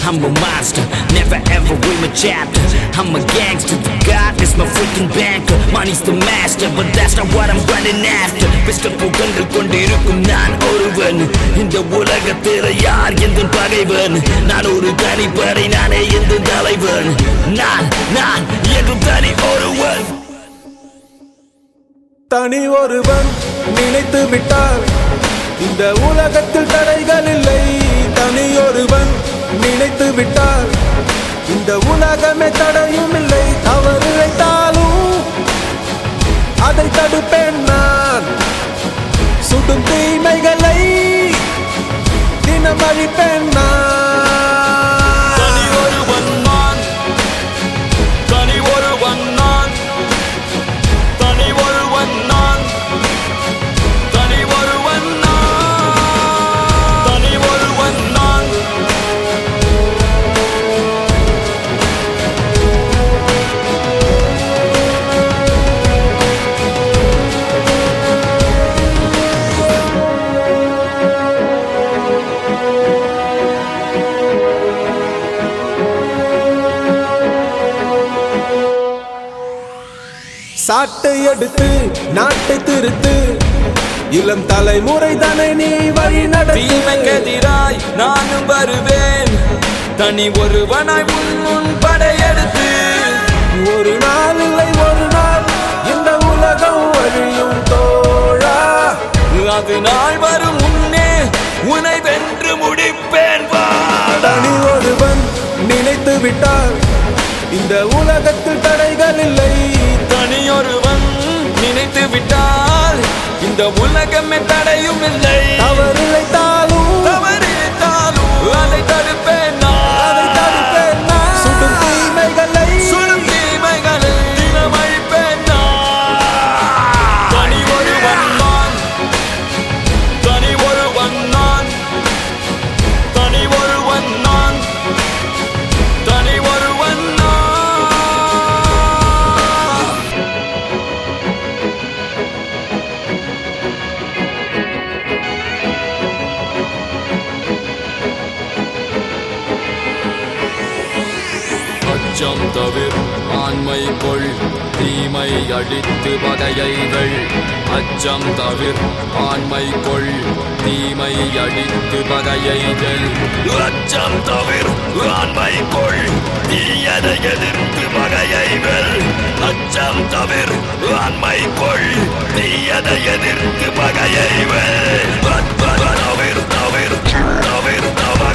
I'm a monster, never ever read my chapter. I'm a gangster, God is my freaking banker. Money's the master, but that's not what I'm running after. Pistol புகழ்கள் கொண்டிருக்கும் நான் ஒருவன். இந்த உலகத்தில் யார் எந்த பகைவன்? நான் ஒரு தனிப்படை, நானே எந்த தலைவன். நான் என்றும் தனி ஒருவன். தனி ஒருவன் நினைத்து விட்டால் இந்த உலகத்தில் தடைகள் இல்லை. தனி ஒருவன் நினைத்து விட்டால் இந்த உலகமே தடையும் இல்லை. தவறு இழைத்தாலும் அதை தடுப்பேன் நான். சுடும் தீமைகளை தினம் அழிப்பேன் நான். சாட்டை எடுத்து நாட்டை திருத்து, இளம் தலைமுறை தானே நீ வழி நடத்து. தீமைக்கெதிராய் நானும் வருவேன், தனி ஒருவனாய் முன் படையெடுத்து. ஒரு நாள் இல்லை ஒரு நாள் இந்த உலகம் வழியும் தோழா. அது நாள் வரும் முன்னே உன்னை வென்று முடிப்பேன். தனி ஒருவன் நினைத்து விட்டால் இந்த உலகத்தில் தடைகள் இல்லை. தனியொருவன் நினைத்து விட்டால் இந்த உலகமே தடையும் இல்லை. தவறு இழைத்தாலும் அதை தடுப்பேன் நான். சுடும் தீமைகளை தினம் அழிப்பேன் நான். தனி ஒருவன் நான், தனி ஒருவன் நான், தனி ஒருவன் நான், தனி ஒருவன் நான். அச்சம் தவிர ஆண்மை கொள், தீமை அடித்து பகையைகள். அச்சம் தவிர ஆண்மை கொள், தீமை அடித்து பகையைகள். அச்சம் தவிர ஆண்மை கொள், தீயதை எதிர்த்து பகையைகள். அச்சம் தவிர ஆண்மை கொள், தீயதை எதிர்த்து பகையைகள். தவிர தவிர தவிர தவிர